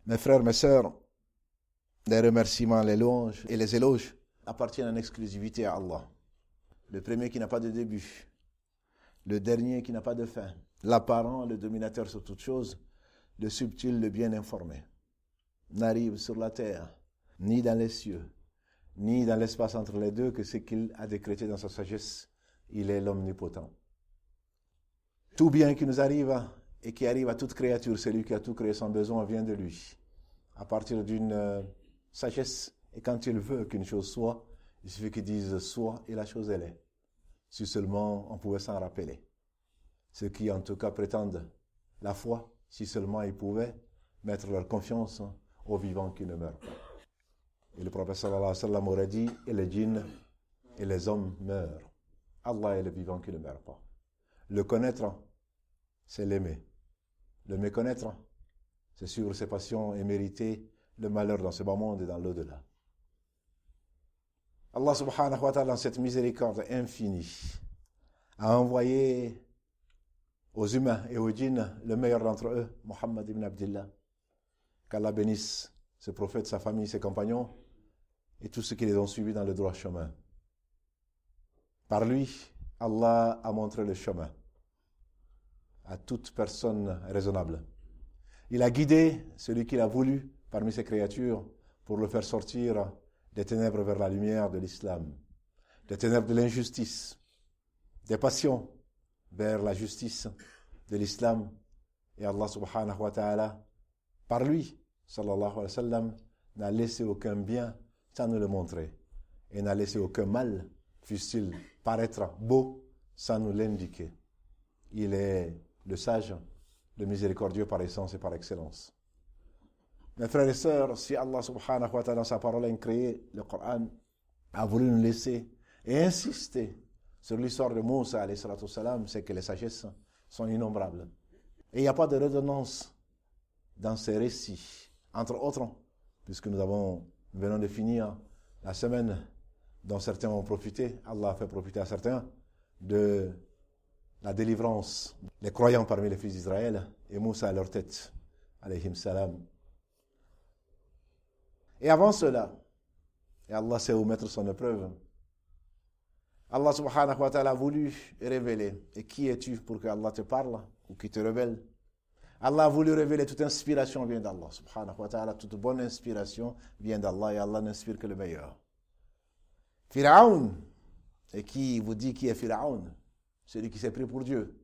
Mes frères, mes sœurs, les remerciements, les louanges et les éloges appartiennent en exclusivité à Allah. Le premier qui n'a pas de début, le dernier qui n'a pas de fin, l'apparent, le dominateur sur toute chose, le subtil, le bien informé, n'arrive sur la terre, ni dans les cieux, ni dans l'espace entre les deux que ce qu'il a décrété dans sa sagesse. Il est l'omnipotent. Tout bien qui nous arrive et qui arrive à toute créature, celui qui a tout créé sans besoin vient de lui. À partir d'une sagesse, et quand il veut qu'une chose soit, il suffit qu'il dise soit et la chose elle est. Si seulement on pouvait s'en rappeler. Ceux qui en tout cas prétendent la foi, si seulement ils pouvaient mettre leur confiance aux vivants qui ne meurent pas. Et le prophète sallallahu alayhi wa sallam aurait dit, et les djinns et les hommes meurent. Allah est le vivant qui ne meurt pas. Le connaître, c'est l'aimer. Le méconnaître, c'est suivre ses passions et mériter le malheur dans ce bas monde et dans l'au-delà. Allah subhanahu wa ta'ala, dans cette miséricorde infinie, a envoyé aux humains et aux djinns le meilleur d'entre eux, Muhammad ibn Abdillah. Qu'Allah bénisse ce prophète, sa famille, ses compagnons et tous ceux qui les ont suivis dans le droit chemin. Par lui, Allah a montré le chemin à toute personne raisonnable. Il a guidé celui qu'il a voulu parmi ses créatures pour le faire sortir des ténèbres vers la lumière de l'islam, des ténèbres de l'injustice, des passions vers la justice de l'islam. Et Allah subhanahu wa ta'ala, par lui, sallallahu alayhi wa sallam, n'a laissé aucun bien sans nous le montrer, et n'a laissé aucun mal, fût-il paraître beau, sans nous l'indiquer. Il est le sage, le miséricordieux par essence et par excellence. Mes frères et sœurs, si Allah subhanahu wa ta'ala, dans sa parole incréée, le Coran, a voulu nous laisser et insister sur l'histoire de Moussa, alayhi salatu salam, c'est que les sagesses sont innombrables. Et il n'y a pas de redondance dans ces récits. Entre autres, puisque nous venons de finir la semaine dont certains ont profité, Allah a fait profiter à certains, de la délivrance des croyants parmi les fils d'Israël et Moussa à leur tête, alayhim salam. Et avant cela, et Allah sait où mettre son épreuve, Allah subhanahu wa ta'ala a voulu révéler. Et qui es-tu pour que Allah te parle ou qui te révèle? Allah a voulu révéler. Toute inspiration vient d'Allah subhanahu wa ta'ala. Toute bonne inspiration vient d'Allah et Allah n'inspire que le meilleur. Pharaon, et qui vous dit qui est Pharaon? Celui qui s'est pris pour Dieu.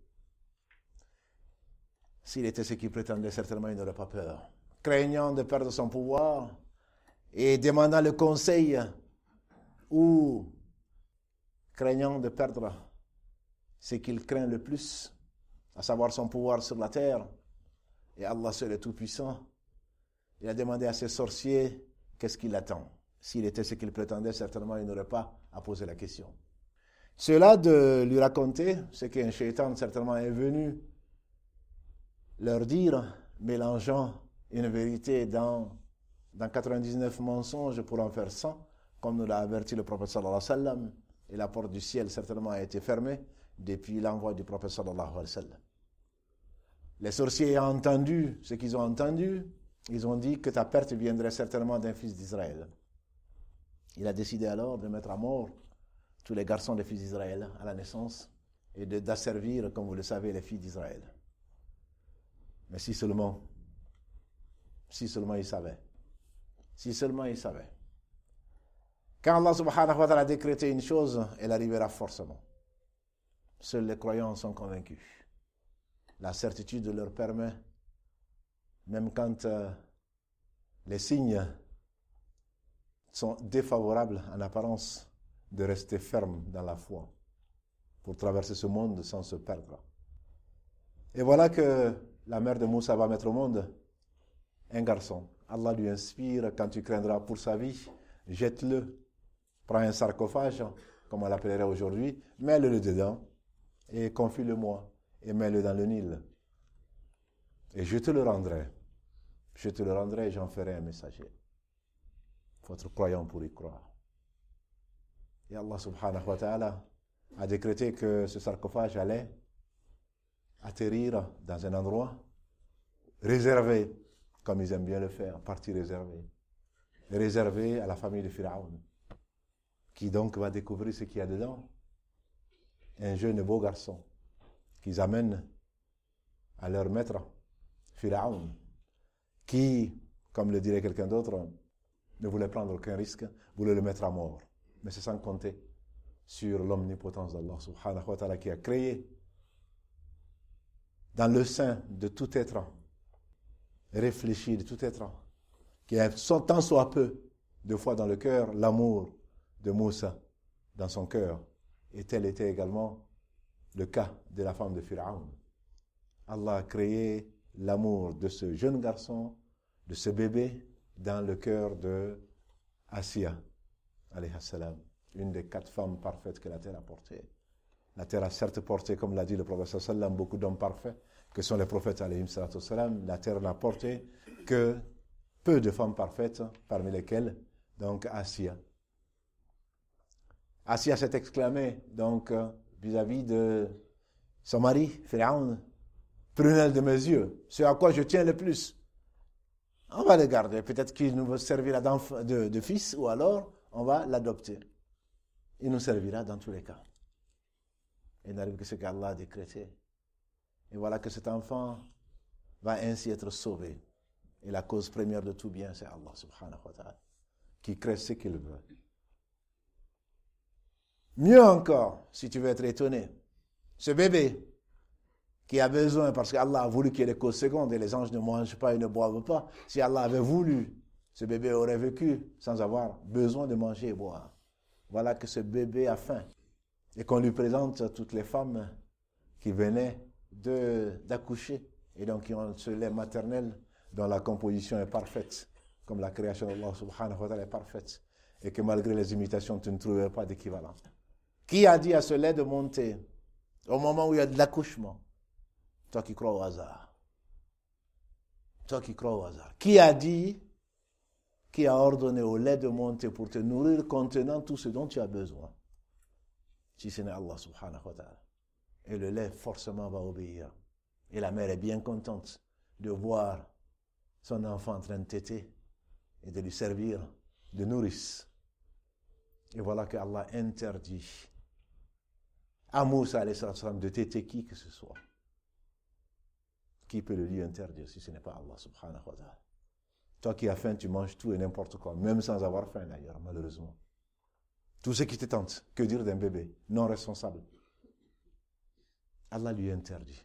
S'il était ce qu'il prétendait, certainement il n'aurait pas peur. Craignant de perdre son pouvoir et demandant le conseil ou craignant de perdre ce qu'il craint le plus, à savoir son pouvoir sur la terre, et Allah seul est tout-puissant, il a demandé à ses sorciers qu'est-ce qu'il attend. S'il était ce qu'il prétendait, certainement il n'aurait pas à poser la question. Cela de lui raconter ce qu'un shaitan certainement est venu leur dire, mélangeant une vérité dans 99 mensonges pour en faire 100, comme nous l'a averti le prophète sallallahu alayhi wa sallam, et la porte du ciel certainement a été fermée depuis l'envoi du prophète sallallahu alayhi wa sallam. Les sorciers ayant entendu ce qu'ils ont entendu, ils ont dit que ta perte viendrait certainement d'un fils d'Israël. Il a décidé alors de mettre à mort tous les garçons des fils d'Israël à la naissance et d'asservir, comme vous le savez, les filles d'Israël. Mais si seulement ils savaient. Si seulement ils savaient. Quand Allah subhanahu wa ta'ala a décrété une chose, elle arrivera forcément. Seuls les croyants sont convaincus. La certitude leur permet, même quand les signes sont défavorables en apparence, de rester ferme dans la foi pour traverser ce monde sans se perdre. Et voilà que la mère de Moussa va mettre au monde un garçon. Allah lui inspire, quand tu craindras pour sa vie, jette-le, prends un sarcophage, comme on l'appellerait aujourd'hui, mets-le dedans et confie-le-moi et mets-le dans le Nil. Et je te le rendrai et j'en ferai un messager. Il faut être croyant pour y croire. Et Allah subhanahu wa ta'ala a décrété que ce sarcophage allait atterrir dans un endroit réservé comme ils aiment bien le faire, partie réservée. Réservée à la famille de Pharaon, qui donc va découvrir ce qu'il y a dedans. Un jeune beau garçon qu'ils amènent à leur maître, Pharaon, qui, comme le dirait quelqu'un d'autre, ne voulait prendre aucun risque, voulait le mettre à mort. Mais c'est sans compter sur l'omnipotence d'Allah subhanahu wa ta'ala qui a créé dans le sein de tout être, réfléchi de tout être, qui a tant soit peu de foi dans le cœur, l'amour de Moussa dans son cœur. Et tel était également le cas de la femme de Pharaon. Allah a créé l'amour de ce jeune garçon, de ce bébé, dans le cœur de Asiya, alayhi salam, une des 4 femmes parfaites que la terre a portées. La terre a certes porté, comme l'a dit le prophète sallam, beaucoup d'hommes parfaits, que sont les prophètes alayhi salam. La terre n'a porté que peu de femmes parfaites, parmi lesquelles, donc, Asiya. Asiya s'est exclamée, donc, vis-à-vis de son mari, Pharaon, prunelle de mes yeux, ce à quoi je tiens le plus. On va le garder, peut-être qu'il nous servira de fils, ou alors on va l'adopter. Il nous servira dans tous les cas. Il n'arrive que ce qu'Allah a décrété. Et voilà que cet enfant va ainsi être sauvé. Et la cause première de tout bien, c'est Allah subhanahu wa ta'ala, qui crée ce qu'il veut. Mieux encore, si tu veux être étonné, ce bébé qui a besoin, parce qu'Allah a voulu qu'il y ait les causes secondes, et les anges ne mangent pas et ne boivent pas. Si Allah avait voulu, ce bébé aurait vécu sans avoir besoin de manger et boire. Voilà que ce bébé a faim. Et qu'on lui présente toutes les femmes qui venaient d'accoucher, et donc qui ont ce lait maternel dont la composition est parfaite, comme la création d'Allah subhanahu wa ta'ala est parfaite, et que malgré les imitations, tu ne trouverais pas d'équivalent. Qui a dit à ce lait de monter au moment où il y a de l'accouchement? Toi qui crois au hasard. Toi qui crois au hasard. Qui a dit, qui a ordonné au lait de monter pour te nourrir contenant tout ce dont tu as besoin? Si ce n'est Allah subhanahu wa ta'ala. Et le lait forcément va obéir. Et la mère est bien contente de voir son enfant en train de téter et de lui servir de nourrice. Et voilà que Allah interdit à Moussa alayhi salam de téter qui que ce soit. Qui peut le lui interdire si ce n'est pas Allah subhanahu wa ta'ala? Toi qui as faim, tu manges tout et n'importe quoi, même sans avoir faim d'ailleurs, malheureusement. Tout ce qui te tente, que dire d'un bébé non responsable? Allah lui interdit.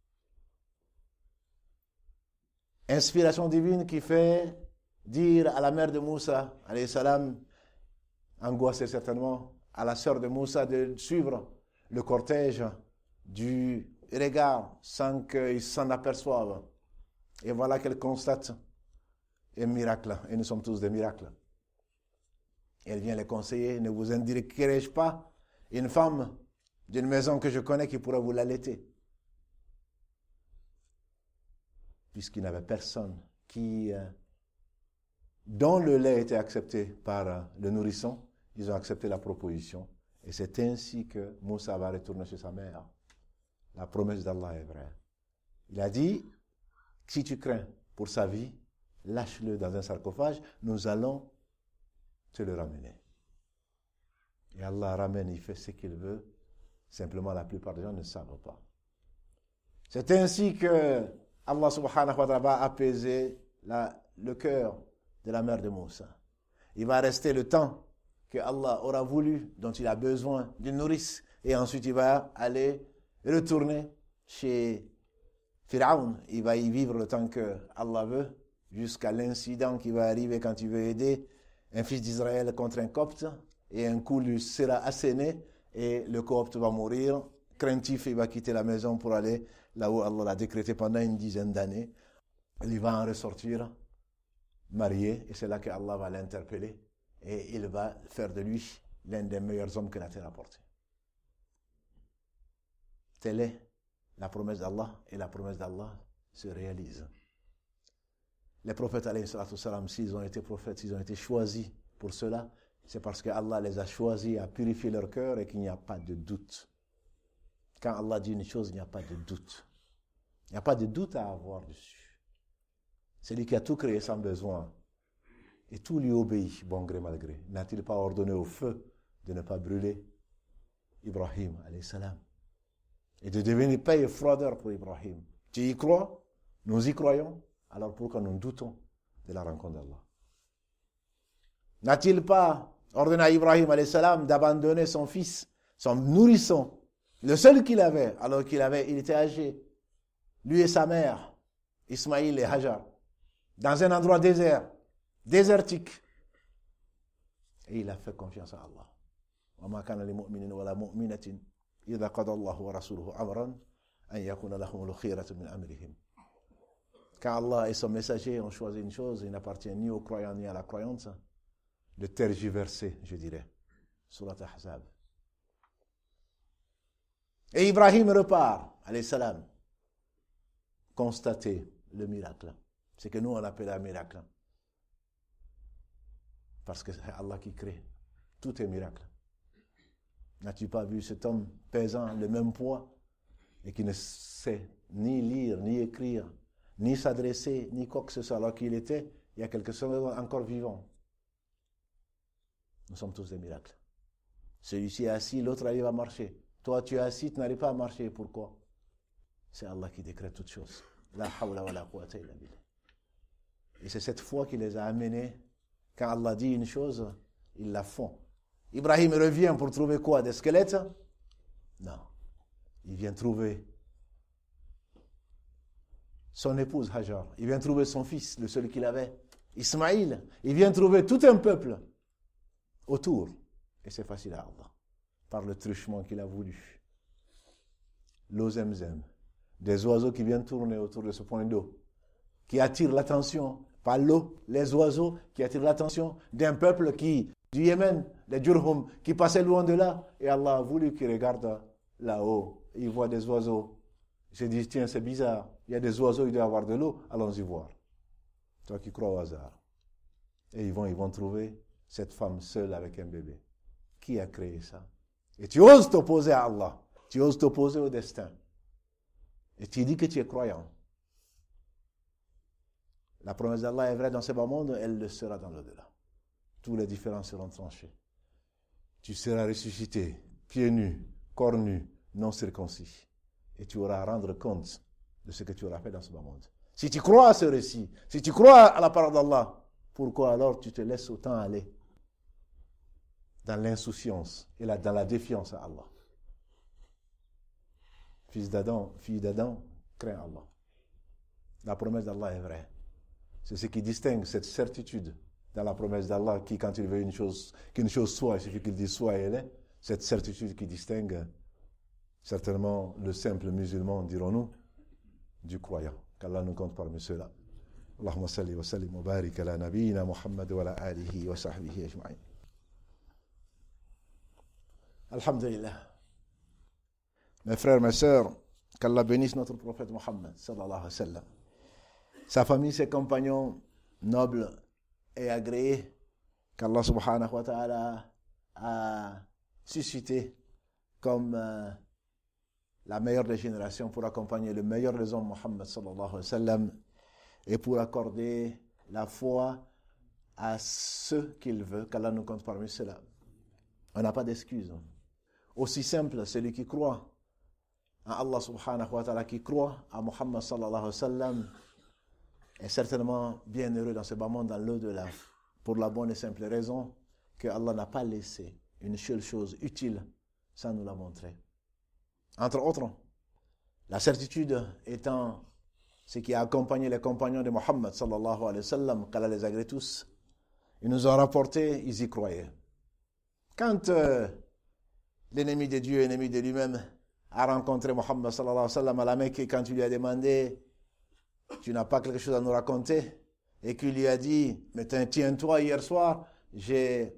Inspiration divine qui fait dire à la mère de Moussa, alayhi salam, angoissée certainement, à la sœur de Moussa de suivre le cortège du regard sans qu'ils s'en aperçoivent. Et voilà qu'elle constate un miracle, et nous sommes tous des miracles. Elle vient les conseiller, ne vous indiquerai-je pas une femme d'une maison que je connais qui pourrait vous l'allaiter? Puisqu'il n'y avait personne dont le lait était accepté par le nourrisson, ils ont accepté la proposition. Et c'est ainsi que Moussa va retourner chez sa mère. La promesse d'Allah est vraie. Il a dit, si tu crains pour sa vie, lâche-le dans un sarcophage, nous allons te le ramener. Et Allah ramène, il fait ce qu'il veut. Simplement, la plupart des gens ne savent pas. C'est ainsi que Allah subhanahu wa ta'ala va apaiser le cœur de la mère de Moussa. Il va rester le temps que Allah aura voulu, dont il a besoin d'une nourrice, et ensuite il va aller retourner chez Pharaon. Il va y vivre le temps que Allah veut, jusqu'à l'incident qui va arriver quand il veut aider un fils d'Israël contre un copte, et un coup lui sera asséné, et le copte va mourir. Craintif, il va quitter la maison pour aller là où Allah l'a décrété pendant une dizaine d'années. Il va en ressortir marié, et c'est là que Allah va l'interpeller, et il va faire de lui l'un des meilleurs hommes que la terre a porté. Telle est la promesse d'Allah, et la promesse d'Allah se réalise. Les prophètes, alayhi salatu salam, s'ils ont été prophètes, s'ils ont été choisis pour cela, c'est parce que Allah les a choisis à purifier leur cœur et qu'il n'y a pas de doute. Quand Allah dit une chose, il n'y a pas de doute. Il n'y a pas de doute à avoir dessus. C'est lui qui a tout créé sans besoin. Et tout lui obéit, bon gré mal gré. N'a-t-il pas ordonné au feu de ne pas brûler Ibrahim, alayhi salam, et de devenir paix et froideur pour Ibrahim? Tu y crois? Nous y croyons. Alors pourquoi nous doutons de la rencontre d'Allah? N'a-t-il pas ordonné à Ibrahim, alayhi salam, d'abandonner son fils, son nourrisson, le seul qu'il avait, alors il était âgé, lui et sa mère, Ismaïl et Hajar, dans un endroit désertique. Et il a fait confiance à Allah. وما كان لمؤمن ولا مؤمنة إذا قضى الله ورسوله أمرا أن يكون لهم الخيرة من أمرهم. Quand Allah et son messager ont choisi une chose, il n'appartient ni aux croyants ni à la croyante, de tergiverser, je dirais. Surat Ahzab. Et Ibrahim repart, alayhi salam, constater le miracle. C'est que nous on appelle un miracle. Parce que c'est Allah qui crée. Tout est miracle. N'as-tu pas vu cet homme pesant le même poids et qui ne sait ni lire, ni écrire, ni s'adresser, ni quoi que ce soit, alors qu'il était, il y a quelques secondes, encore vivant. Nous sommes tous des miracles. Celui-ci est assis, l'autre arrive à marcher. Toi, tu es assis, tu n'arrives pas à marcher. Pourquoi? C'est Allah qui décrète toutes choses. La hawla wa la quwwata illa billah. Et c'est cette foi qui les a amenés. Quand Allah dit une chose, ils la font. Ibrahim revient pour trouver quoi? Des squelettes? Non. Il vient trouver son épouse Hajar. Il vient trouver son fils, le seul qu'il avait, Ismaïl. Il vient trouver tout un peuple autour. Et c'est facile à Allah. Par le truchement qu'il a voulu. L'eau Zemzem. Des oiseaux qui viennent tourner autour de ce point d'eau. Qui attirent l'attention. Pas l'eau, les oiseaux qui attirent l'attention d'un peuple du Yémen, des Jurhum, qui passait loin de là. Et Allah a voulu qu'il regarde là-haut. Il voit des oiseaux. Il se dit, tiens, c'est bizarre. Il y a des oiseaux, il doit y avoir de l'eau. Allons-y voir. Toi qui crois au hasard. Et ils vont trouver cette femme seule avec un bébé. Qui a créé ça? Et tu oses t'opposer à Allah. Tu oses t'opposer au destin. Et tu dis que tu es croyant. La promesse d'Allah est vraie dans ce bas monde, elle le sera dans l'au-delà. Tous les différends seront tranchés. Tu seras ressuscité, pieds nus, corps nus, non circoncis. Et tu auras à rendre compte de ce que tu auras fait dans ce bas monde. Si tu crois à ce récit, si tu crois à la parole d'Allah, pourquoi alors tu te laisses autant aller dans l'insouciance et dans la défiance à Allah? Fils d'Adam, fille d'Adam, crains Allah. La promesse d'Allah est vraie. C'est ce qui distingue cette certitude dans la promesse d'Allah qui, quand il veut qu'une chose soit, il suffit qu'il dise soit et elle est. Cette certitude qui distingue certainement le simple musulman, dirons-nous, du croyant. Qu'Allah nous compte parmi ceux-là. Allahumma salli wa sallim wa barik ala nabiyyina Muhammad wa ala alihi wa sahbihi ajma'in. Alhamdulillah. Mes frères, mes sœurs, qu'Allah bénisse notre prophète Muhammad sallallahu alayhi wa sallam. Sa famille, ses compagnons nobles et agréés qu'Allah subhanahu wa ta'ala a suscité comme la meilleure des générations pour accompagner le meilleur des hommes, Muhammad sallallahu alayhi wa sallam, et pour accorder la foi à ceux qu'il veut, qu'Allah nous compte parmi ceux-là. On n'a pas d'excuses. Aussi simple, celui qui croit à Allah subhanahu wa ta'ala, qui croit à Muhammad sallallahu alayhi wa sallam, est certainement bien heureux dans ce bas monde, dans l'au-delà, pour la bonne et simple raison que Allah n'a pas laissé une seule chose utile sans nous la montrer. Entre autres, la certitude étant ce qui a accompagné les compagnons de Muhammad sallallahu alayhi wa sallam, qu'Allah les agrée tous. Ils nous ont rapporté, ils y croyaient. Quand l'ennemi de Dieu, l'ennemi de lui-même, a rencontré Muhammad sallallahu alayhi wa sallam à la Mecque, et quand il lui a demandé, tu n'as pas quelque chose à nous raconter? Et qu'il lui a dit, mais tiens-toi, hier soir, j'ai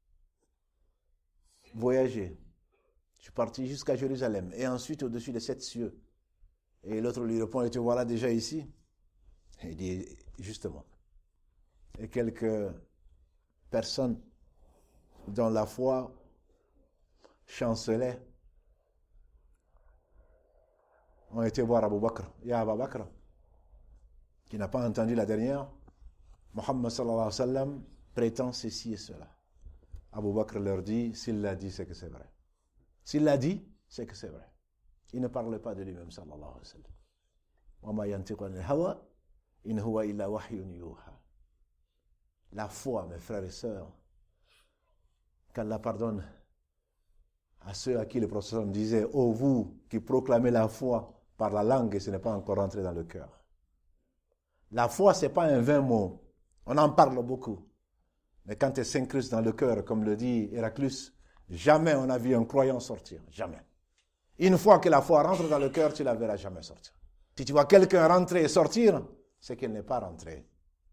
voyagé. Je suis parti jusqu'à Jérusalem. Et ensuite, au-dessus des 7 cieux. Et l'autre lui répond, et te voilà déjà ici? Et il dit, justement. Et quelques personnes dont la foi chancelait ont été voir Abu Bakr. Ya Abu Bakr, Tu n'as pas entendu la dernière? Muhammad sallallahu alayhi wa sallam prétend ceci et cela. Abu Bakr leur dit, s'il l'a dit, c'est que c'est vrai. S'il l'a dit, c'est que c'est vrai. Il ne parlait pas de lui-même, sallallahu alayhi wa sallam. Wa ma yantiqu anil hawa, in huwa illa wahyun yuha. La foi, mes frères et sœurs, qu'Allah pardonne à ceux à qui le prophète disait, ô vous qui proclamez la foi par la langue et ce n'est pas encore entré dans le cœur. La foi, ce n'est pas un vain mot. On en parle beaucoup. Mais quand elle s'incruste dans le cœur, comme le dit Héraclus, jamais on a vu un croyant sortir. Jamais. Une fois que la foi rentre dans le cœur, tu ne la verras jamais sortir. Si tu vois quelqu'un rentrer et sortir, c'est qu'elle n'est pas rentrée.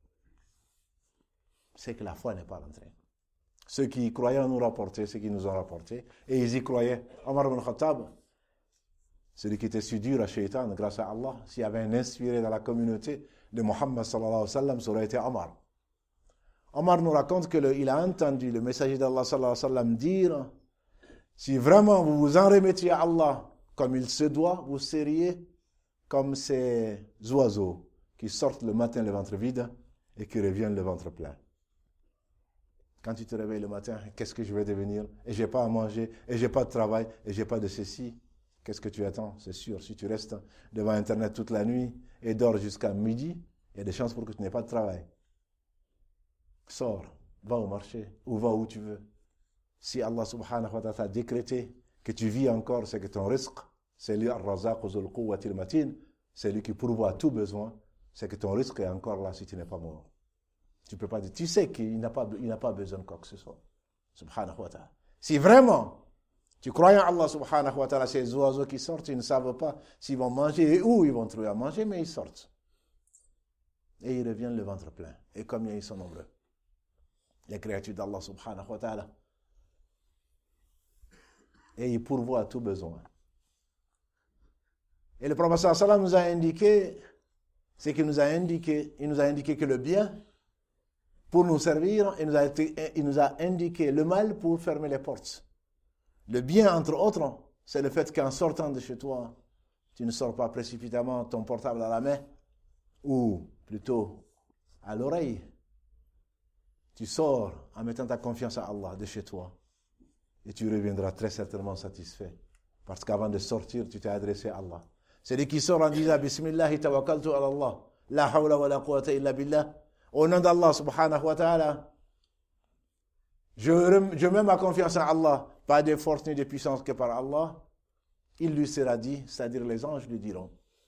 C'est que la foi n'est pas rentrée. Ceux qui y croyaient nous rapportaient ce qu'ils nous ont rapporté. Et ils y croyaient. Omar ibn Khattab, celui qui était si dur à Shaitan, grâce à Allah, s'il y avait un inspiré dans la communauté de Muhammad sallallahu alayhi wa sallam, ça aurait été Omar. Omar nous raconte qu'il a entendu le messager d'Allah sallallahu alayhi wa sallam dire, si vraiment vous vous en remettiez à Allah comme il se doit, vous seriez comme ces oiseaux qui sortent le matin le ventre vide et qui reviennent le ventre plein. Quand tu te réveilles le matin, qu'est-ce que je vais devenir? Et je n'ai pas à manger, et je n'ai pas de travail, et je n'ai pas de ceci. Qu'est-ce que tu attends? C'est sûr, si tu restes devant Internet toute la nuit et dors jusqu'à midi, il y a des chances pour que tu n'aies pas de travail. Sors, va au marché, ou va où tu veux. Si Allah subhanahu wa ta'ala a décrété que tu vis encore, c'est que ton risque, c'est lui ar-razaq zul quwwatil matin, c'est lui qui pourvoit à tout besoin, c'est que ton risque est encore là si tu n'es pas mort. Tu peux pas dire, tu sais qu'il n'a pas besoin de quoi que ce soit. Subhanahu wa ta'ala. Si vraiment tu crois en Allah subhanahu wa ta'ala, ces oiseaux qui sortent, ils ne savent pas s'ils vont manger et où ils vont trouver à manger, mais ils sortent. Et ils reviennent le ventre plein. Et combien ils sont nombreux? Les créatures d'Allah subhanahu wa ta'ala. Et ils pourvoient à tout besoin. Et le prophète sallallahu alayhi wa sallam nous a indiqué, c'est qu'il nous a indiqué que le bien, pour nous servir, il nous a indiqué le mal pour fermer les portes. Le bien, entre autres, c'est le fait qu'en sortant de chez toi, tu ne sors pas précipitamment ton portable à la main, ou plutôt à l'oreille. Tu sors en mettant ta confiance à Allah de chez toi, et tu reviendras très certainement satisfait. Parce qu'avant de sortir, tu t'es adressé à Allah. Celui qui sort en disant « Bismillahi tawakkaltu ala Allah, la hawla wa la quwwata illa billah » au nom d'Allah subhanahu wa ta'ala, je mets ma confiance en Allah, pas de force ni de puissance que par Allah, il lui sera dit, c'est-à-dire les anges lui diront,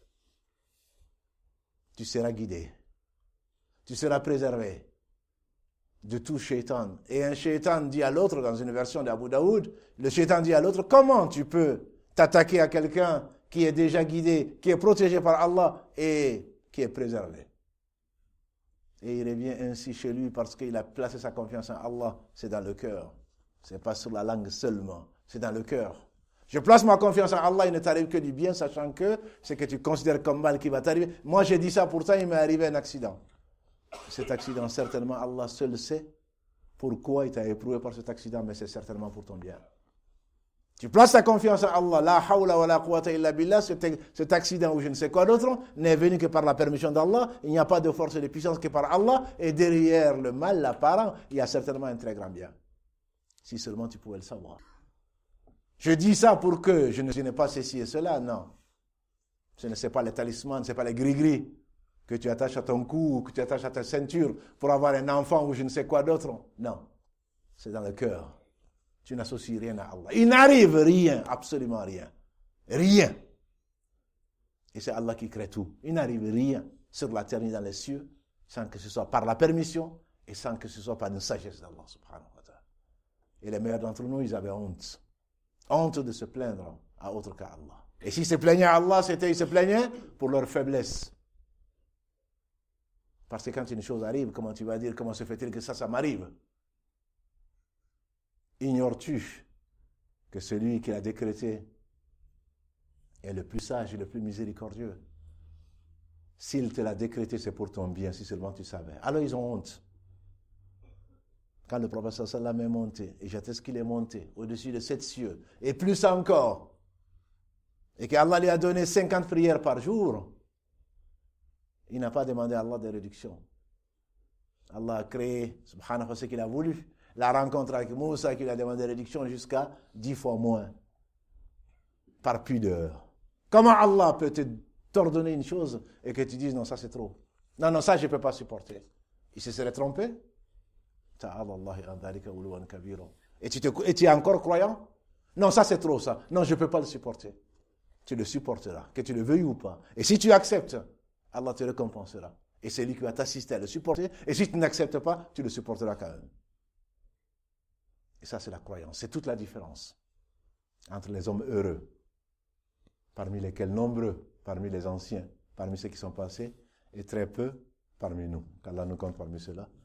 tu seras guidé, tu seras préservé de tout shaitan. Et un shaitan dit à l'autre, dans une version d'Abu Daoud, le shaitan dit à l'autre, comment tu peux t'attaquer à quelqu'un qui est déjà guidé, qui est protégé par Allah et qui est préservé? Et il revient ainsi chez lui parce qu'il a placé sa confiance en Allah. C'est dans le cœur. Ce n'est pas sur la langue seulement. C'est dans le cœur. Je place ma confiance en Allah, il ne t'arrive que du bien, sachant que ce que tu considères comme mal qui va t'arriver. Moi, j'ai dit ça, pourtant, il m'est arrivé un accident. Cet accident, certainement, Allah seul sait pourquoi il t'a éprouvé par cet accident, mais c'est certainement pour ton bien. Tu places ta confiance en Allah, la hawla wa la quwwata illa billah, cet accident ou je ne sais quoi d'autre n'est venu que par la permission d'Allah, il n'y a pas de force et de puissance que par Allah, et derrière le mal, l'apparent, il y a certainement un très grand bien. Si seulement tu pouvais le savoir. Je dis ça pour que je n'ai pas ceci et cela, non. Ce n'est pas les talismans, ce n'est pas les gris-gris que tu attaches à ton cou ou que tu attaches à ta ceinture pour avoir un enfant ou je ne sais quoi d'autre. Non, c'est dans le cœur. Tu n'associes rien à Allah. Il n'arrive rien, absolument rien. Rien. Et c'est Allah qui crée tout. Il n'arrive rien sur la terre ni dans les cieux sans que ce soit par la permission et sans que ce soit par une sagesse d'Allah subhanahu wa ta'ala. Et les meilleurs d'entre nous, ils avaient honte. Honte de se plaindre à autre qu'à Allah. Et s'ils se plaignaient à Allah, ils se plaignaient pour leur faiblesse. Parce que quand une chose arrive, comment tu vas dire, comment se fait-il que ça m'arrive? Ignores-tu que celui qui l'a décrété est le plus sage et le plus miséricordieux? S'il te l'a décrété, c'est pour ton bien, si seulement tu savais. Alors ils ont honte. Quand le prophète sallam est monté, et j'atteste qu'il est monté au-dessus de 7 cieux, et plus encore, et qu'Allah lui a donné 50 prières par jour, Il n'a pas demandé à Allah de réduction. Allah a créé, subhanahu wa ce qu'il a voulu. La rencontre avec Moussa, qui lui a demandé réduction jusqu'à 10 fois moins. Par pudeur. Comment Allah peut t'ordonner une chose et que tu dises non, ça c'est trop. Non, ça je ne peux pas supporter. Il se serait trompé. Et tu es encore croyant? Non, ça c'est trop ça. Non, je ne peux pas le supporter. Tu le supporteras, que tu le veuilles ou pas. Et si tu acceptes, Allah te récompensera. Et c'est lui qui va t'assister à le supporter. Et si tu n'acceptes pas, tu le supporteras quand même. Et ça c'est la croyance. C'est toute la différence entre les hommes heureux, parmi lesquels nombreux, parmi les anciens, parmi ceux qui sont passés, et très peu parmi nous. Qu'Allah nous compte parmi ceux-là.